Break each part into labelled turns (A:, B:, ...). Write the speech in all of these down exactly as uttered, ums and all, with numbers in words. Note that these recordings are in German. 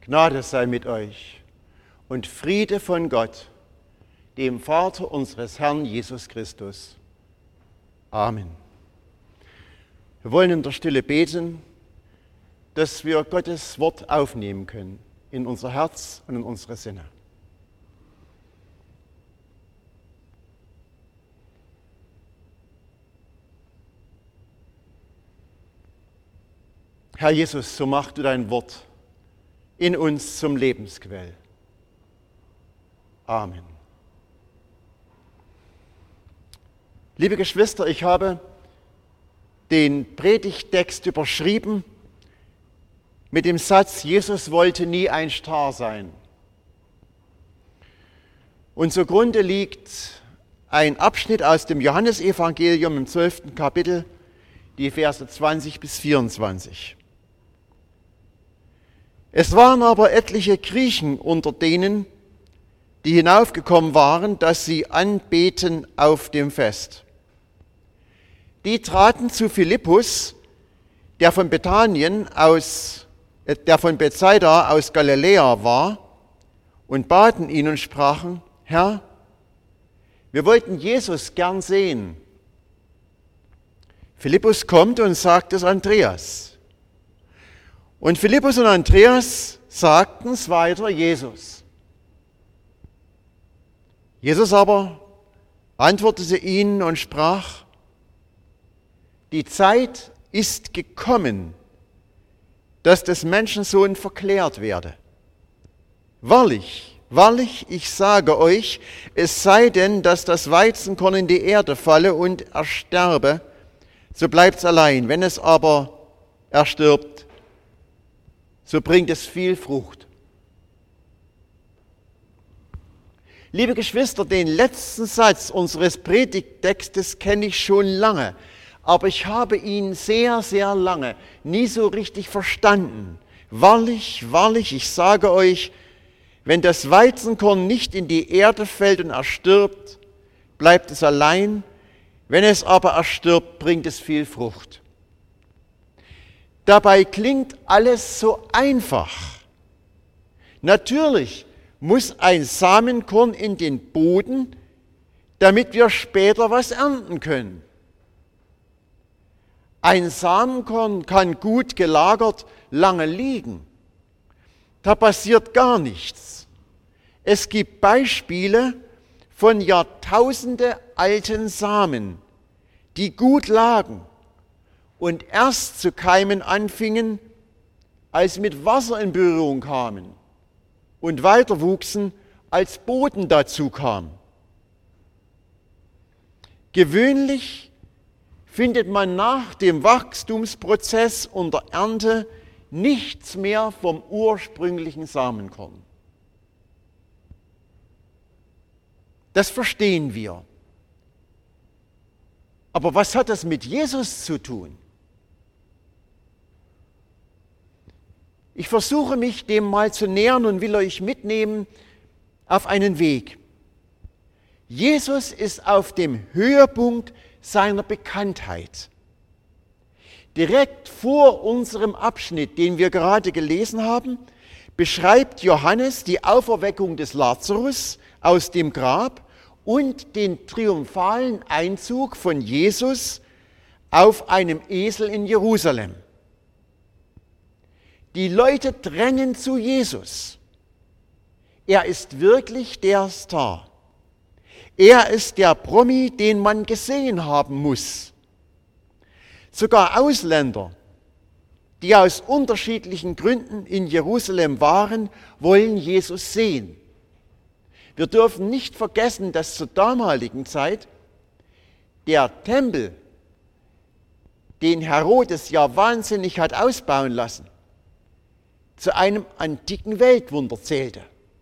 A: Gnade sei mit euch und Friede von Gott, dem Vater unseres Herrn Jesus Christus. Amen. Wir wollen in der Stille beten, dass wir Gottes Wort aufnehmen können in unser Herz und in unsere Sinne. Herr Jesus, so mach du dein Wort in uns zum Lebensquell. Amen. Liebe Geschwister, ich habe den Predigttext überschrieben mit dem Satz, Jesus wollte nie ein Star sein. Und zugrunde liegt ein Abschnitt aus dem Johannesevangelium im zwölften Kapitel, die Verse zwanzig bis vierundzwanzig. Es waren aber etliche Griechen unter denen, die hinaufgekommen waren, dass sie anbeten auf dem Fest. Die traten zu Philippus, der von Bethanien aus, der von Bethsaida aus Galiläa war, und baten ihn und sprachen: Herr, wir wollten Jesus gern sehen. Philippus kommt und sagt es Andreas. Und Philippus und Andreas sagten es weiter Jesus. Jesus aber antwortete ihnen und sprach: Die Zeit ist gekommen, dass des Menschensohn verklärt werde. Wahrlich, wahrlich, ich sage euch, es sei denn, dass das Weizenkorn in die Erde falle und ersterbe, so bleibt es allein. Wenn es aber erstirbt, so bringt es viel Frucht. Liebe Geschwister, den letzten Satz unseres Predigttextes kenne ich schon lange, aber ich habe ihn sehr, sehr lange nie so richtig verstanden. Wahrlich, wahrlich, ich sage euch, wenn das Weizenkorn nicht in die Erde fällt und erstirbt, bleibt es allein. Wenn es aber erstirbt, bringt es viel Frucht. Dabei klingt alles so einfach. Natürlich muss ein Samenkorn in den Boden, damit wir später was ernten können. Ein Samenkorn kann gut gelagert lange liegen. Da passiert gar nichts. Es gibt Beispiele von Jahrtausende alten Samen, die gut lagen und erst zu keimen anfingen, als sie mit Wasser in Berührung kamen und weiter wuchsen, als Boden dazu kam. Gewöhnlich findet man nach dem Wachstumsprozess und der Ernte nichts mehr vom ursprünglichen Samenkorn. Das verstehen wir. Aber was hat das mit Jesus zu tun? Ich versuche mich dem mal zu nähern und will euch mitnehmen auf einen Weg. Jesus ist auf dem Höhepunkt seiner Bekanntheit. Direkt vor unserem Abschnitt, den wir gerade gelesen haben, beschreibt Johannes die Auferweckung des Lazarus aus dem Grab und den triumphalen Einzug von Jesus auf einem Esel in Jerusalem. Die Leute drängen zu Jesus. Er ist wirklich der Star. Er ist der Promi, den man gesehen haben muss. Sogar Ausländer, die aus unterschiedlichen Gründen in Jerusalem waren, wollen Jesus sehen. Wir dürfen nicht vergessen, dass zur damaligen Zeit der Tempel, den Herodes ja wahnsinnig hat ausbauen lassen, zu einem antiken Weltwunder zählte.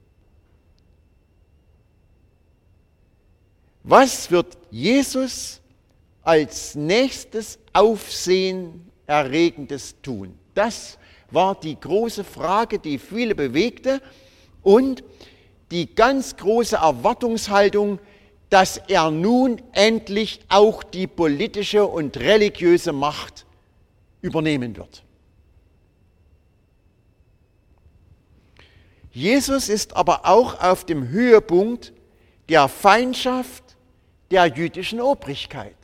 A: Was wird Jesus als nächstes Aufsehenerregendes tun? Das war die große Frage, die viele bewegte und die ganz große Erwartungshaltung, dass er nun endlich auch die politische und religiöse Macht übernehmen wird. Jesus ist aber auch auf dem Höhepunkt der Feindschaft der jüdischen Obrigkeit.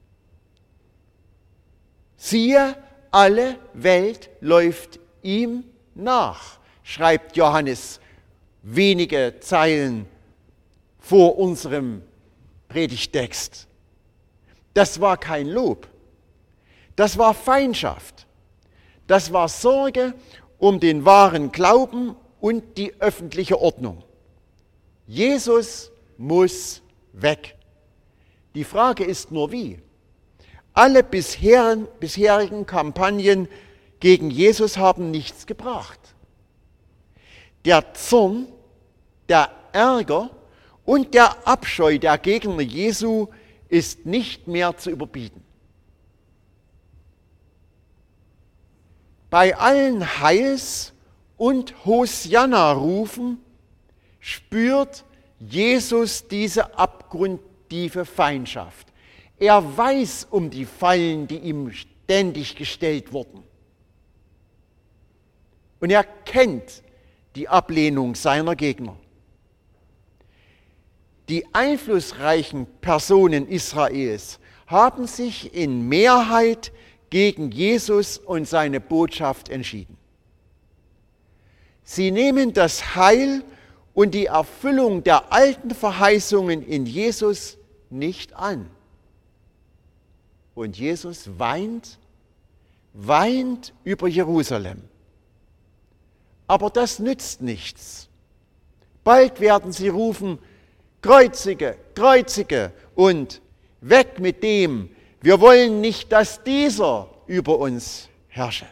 A: Siehe, alle Welt läuft ihm nach, schreibt Johannes wenige Zeilen vor unserem Predigtext. Das war kein Lob, das war Feindschaft, das war Sorge um den wahren Glauben und die öffentliche Ordnung. Jesus muss weg. Die Frage ist nur wie. Alle bisherigen, bisherigen Kampagnen gegen Jesus haben nichts gebracht. Der Zorn, der Ärger und der Abscheu der Gegner Jesu ist nicht mehr zu überbieten. Bei allen Heils- und Hosianna-Rufen spürt Jesus diese abgrundtiefe Feindschaft. Er weiß um die Fallen, die ihm ständig gestellt wurden. Und er kennt die Ablehnung seiner Gegner. Die einflussreichen Personen Israels haben sich in Mehrheit gegen Jesus und seine Botschaft entschieden. Sie nehmen das Heil und die Erfüllung der alten Verheißungen in Jesus nicht an. Und Jesus weint, weint über Jerusalem. Aber das nützt nichts. Bald werden sie rufen, kreuzige, kreuzige und weg mit dem. Wir wollen nicht, dass dieser über uns herrsche.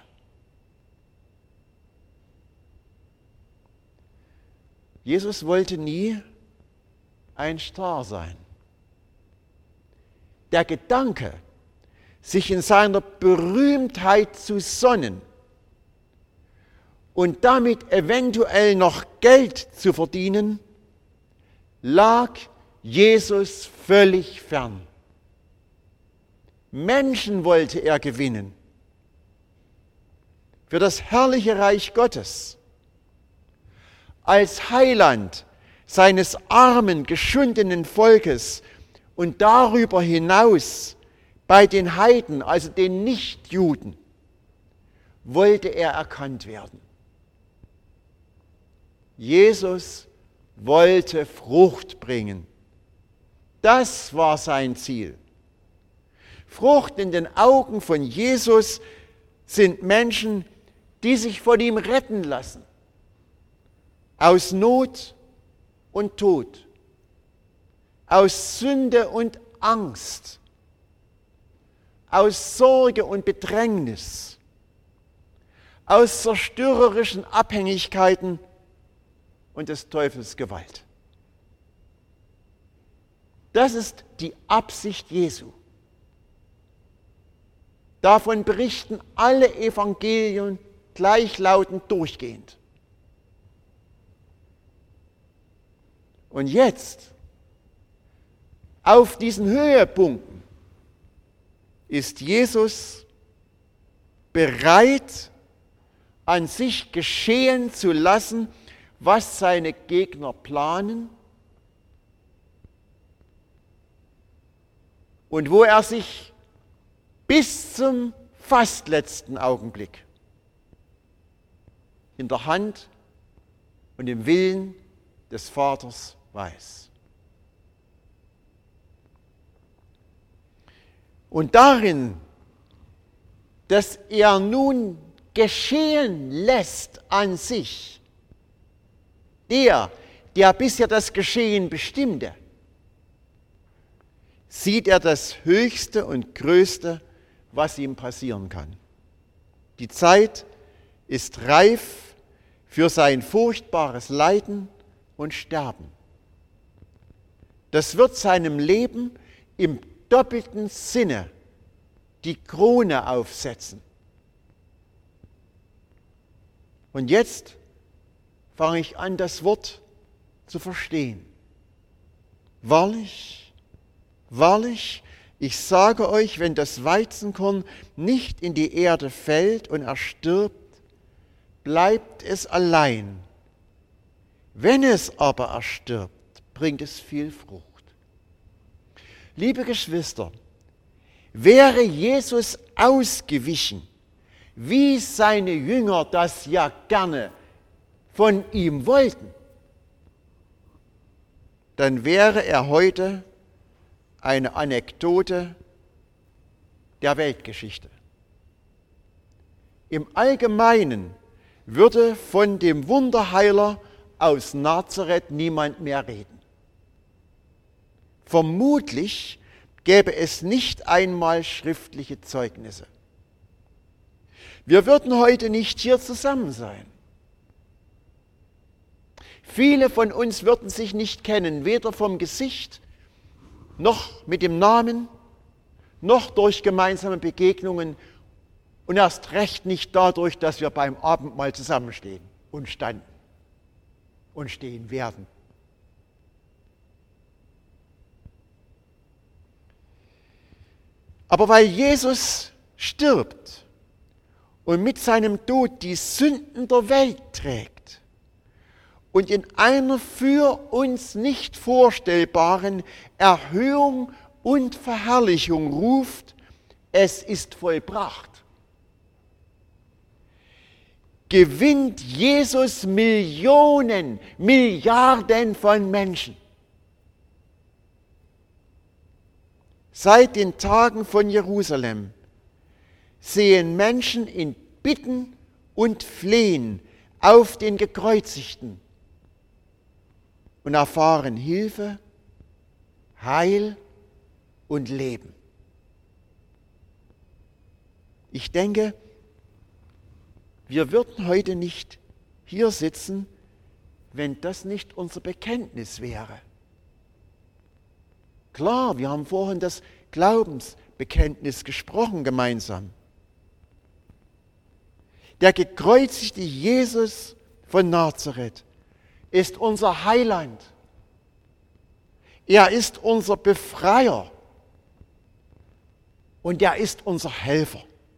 A: Jesus wollte nie ein Star sein. Der Gedanke, sich in seiner Berühmtheit zu sonnen und damit eventuell noch Geld zu verdienen, lag Jesus völlig fern. Menschen wollte er gewinnen für das herrliche Reich Gottes. Als Heiland seines armen, geschundenen Volkes und darüber hinaus bei den Heiden, also den Nichtjuden, wollte er erkannt werden. Jesus wollte Frucht bringen. Das war sein Ziel. Frucht in den Augen von Jesus sind Menschen, die sich von ihm retten lassen. Aus Not und Tod, aus Sünde und Angst, aus Sorge und Bedrängnis, aus zerstörerischen Abhängigkeiten und des Teufels Gewalt. Das ist die Absicht Jesu. Davon berichten alle Evangelien gleichlautend durchgehend. Und jetzt, auf diesen Höhepunkten, ist Jesus bereit, an sich geschehen zu lassen, was seine Gegner planen und wo er sich bis zum fast letzten Augenblick in der Hand und im Willen des Vaters weiß. Und darin, dass er nun geschehen lässt an sich, der, der bisher das Geschehen bestimmte, sieht er das Höchste und Größte, was ihm passieren kann. Die Zeit ist reif für sein furchtbares Leiden und Sterben. Das wird seinem Leben im doppelten Sinne die Krone aufsetzen. Und jetzt fange ich an, das Wort zu verstehen. Wahrlich, wahrlich, ich sage euch, wenn das Weizenkorn nicht in die Erde fällt und erstirbt, bleibt es allein. Wenn es aber erstirbt, bringt es viel Frucht. Liebe Geschwister, wäre Jesus ausgewichen, wie seine Jünger das ja gerne von ihm wollten, dann wäre er heute eine Anekdote der Weltgeschichte. Im Allgemeinen würde von dem Wunderheiler aus Nazareth niemand mehr reden. Vermutlich gäbe es nicht einmal schriftliche Zeugnisse. Wir würden heute nicht hier zusammen sein. Viele von uns würden sich nicht kennen, weder vom Gesicht, noch mit dem Namen, noch durch gemeinsame Begegnungen und erst recht nicht dadurch, dass wir beim Abendmahl zusammenstehen und standen und stehen werden. Aber weil Jesus stirbt und mit seinem Tod die Sünden der Welt trägt und in einer für uns nicht vorstellbaren Erhöhung und Verherrlichung ruft, es ist vollbracht, gewinnt Jesus Millionen, Milliarden von Menschen. Seit den Tagen von Jerusalem sehen Menschen in Bitten und Flehen auf den Gekreuzigten und erfahren Hilfe, Heil und Leben. Ich denke, wir würden heute nicht hier sitzen, wenn das nicht unser Bekenntnis wäre. Klar, wir haben vorhin das Glaubensbekenntnis gesprochen gemeinsam. Der gekreuzigte Jesus von Nazareth ist unser Heiland. Er ist unser Befreier und er ist unser Helfer.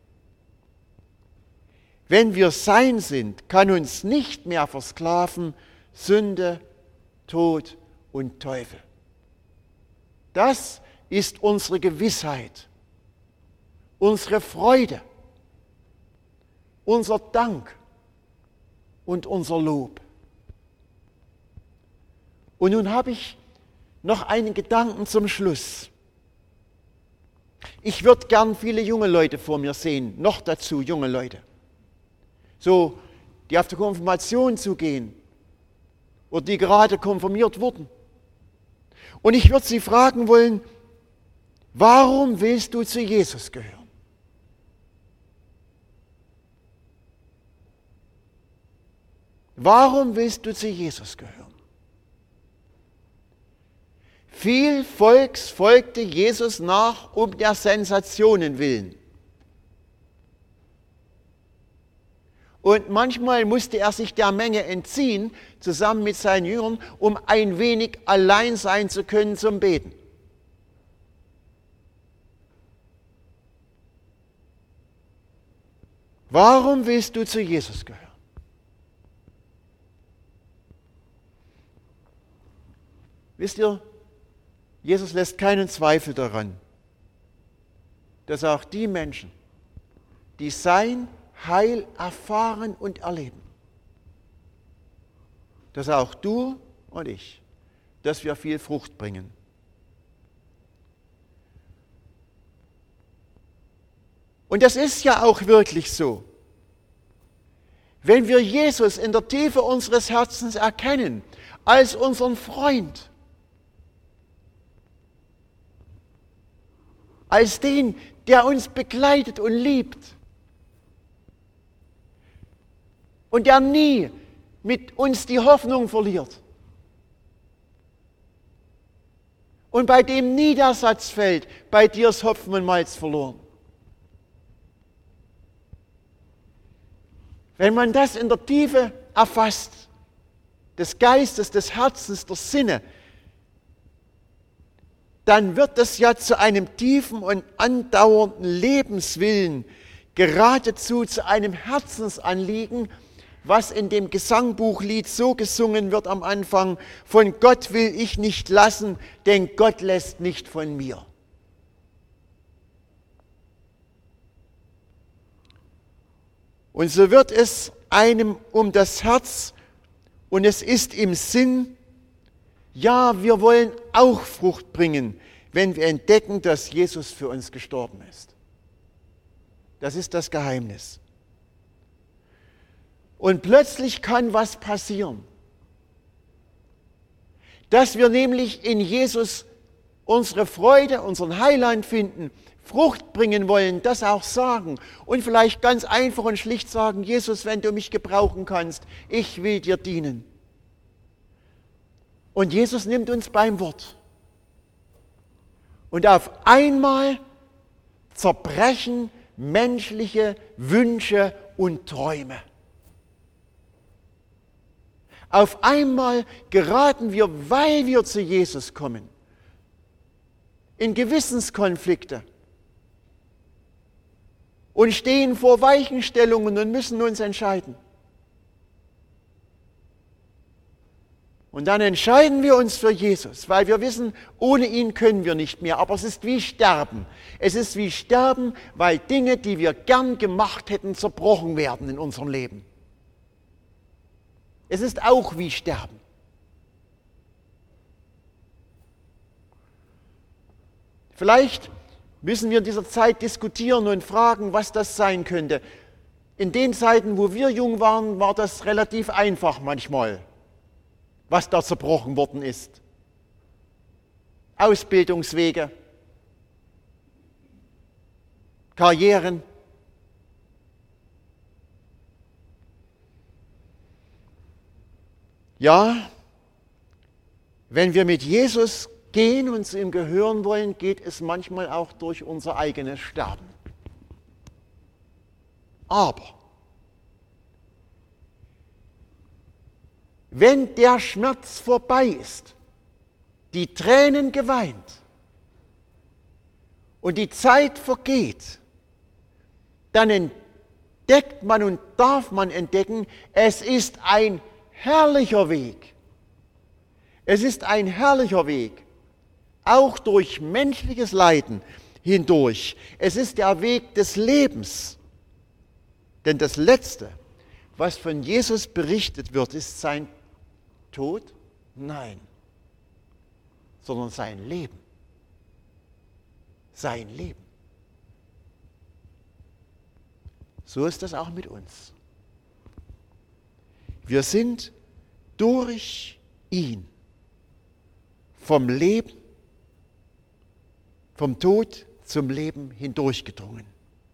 A: Wenn wir sein sind, kann uns nicht mehr versklaven Sünde, Tod und Teufel. Das ist unsere Gewissheit, unsere Freude, unser Dank und unser Lob. Und nun habe ich noch einen Gedanken zum Schluss. Ich würde gern viele junge Leute vor mir sehen, noch dazu junge Leute. So, die auf die Konfirmation zugehen oder die gerade konfirmiert wurden. Und ich würde sie fragen wollen, warum willst du zu Jesus gehören? Warum willst du zu Jesus gehören? Viel Volks folgte Jesus nach um der Sensationen willen. Und manchmal musste er sich der Menge entziehen, zusammen mit seinen Jüngern, um ein wenig allein sein zu können zum Beten. Warum willst du zu Jesus gehören? Wisst ihr, Jesus lässt keinen Zweifel daran, dass auch die Menschen, die sein Heil erfahren und erleben, dass auch du und ich, dass wir viel Frucht bringen. Und das ist ja auch wirklich so. Wenn wir Jesus in der Tiefe unseres Herzens erkennen, als unseren Freund, als den, der uns begleitet und liebt, und der nie mit uns die Hoffnung verliert. Und bei dem nie der Satz fällt, bei dir ist Hopfen und Malz verloren. Wenn man das in der Tiefe erfasst, des Geistes, des Herzens, der Sinne, dann wird es ja zu einem tiefen und andauernden Lebenswillen, geradezu zu einem Herzensanliegen, was in dem Gesangbuchlied so gesungen wird am Anfang: Von Gott will ich nicht lassen, denn Gott lässt nicht von mir. Und so wird es einem um das Herz und es ist im Sinn, ja, wir wollen auch Frucht bringen, wenn wir entdecken, dass Jesus für uns gestorben ist. Das ist das Geheimnis. Und plötzlich kann was passieren, dass wir nämlich in Jesus unsere Freude, unseren Heiland finden, Frucht bringen wollen, das auch sagen und vielleicht ganz einfach und schlicht sagen: Jesus, wenn du mich gebrauchen kannst, ich will dir dienen. Und Jesus nimmt uns beim Wort. Und auf einmal zerbrechen menschliche Wünsche und Träume. Auf einmal geraten wir, weil wir zu Jesus kommen, in Gewissenskonflikte und stehen vor Weichenstellungen und müssen uns entscheiden. Und dann entscheiden wir uns für Jesus, weil wir wissen, ohne ihn können wir nicht mehr. Aber es ist wie Sterben. Es ist wie Sterben, weil Dinge, die wir gern gemacht hätten, zerbrochen werden in unserem Leben. Es ist auch wie Sterben. Vielleicht müssen wir in dieser Zeit diskutieren und fragen, was das sein könnte. In den Zeiten, wo wir jung waren, war das relativ einfach manchmal, was da zerbrochen worden ist. Ausbildungswege, Karrieren. Ja, wenn wir mit Jesus gehen und zu ihm gehören wollen, geht es manchmal auch durch unser eigenes Sterben. Aber wenn der Schmerz vorbei ist, die Tränen geweint und die Zeit vergeht, dann entdeckt man und darf man entdecken, es ist ein herrlicher Weg. Es ist ein herrlicher Weg, auch durch menschliches Leiden hindurch. Es ist der Weg des Lebens. Denn das Letzte, was von Jesus berichtet wird, ist sein Tod? Nein, sondern sein Leben. Sein Leben. So ist das auch mit uns. Wir sind durch ihn vom Leben, vom Tod zum Leben hindurchgedrungen.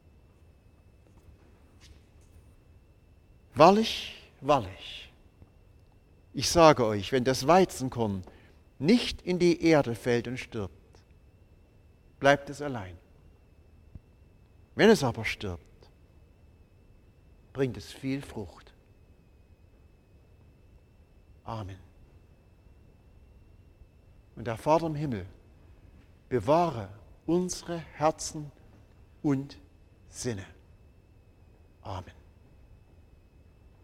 A: Wahrlich, wahrlich, ich sage euch, wenn das Weizenkorn nicht in die Erde fällt und stirbt, bleibt es allein. Wenn es aber stirbt, bringt es viel Frucht. Amen. Und der Vater im Himmel bewahre unsere Herzen und Sinne. Amen.